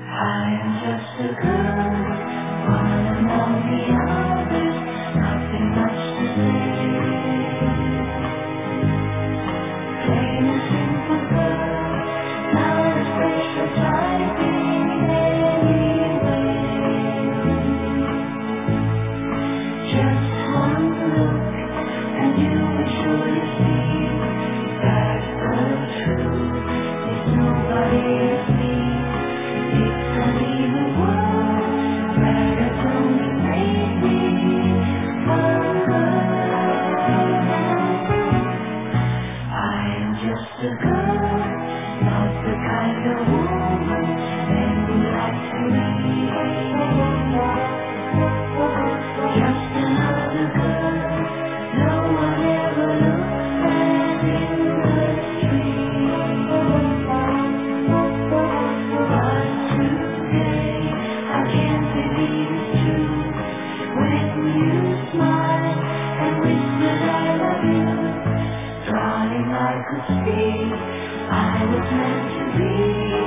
I'm just a girl, one among the others, nothing much to say. Plain and simple girl, not a special type in any way. Just one look, and you will surely see that the truth is nobody as me. It's an evil world that has only made me a girl. I am just a girl, not the kind of woman men would like to be. Just another girl, no one ever looks at in the street. But today, I can't believe it's true. When you smile and whisper I love you, darling, I could see I was meant to be.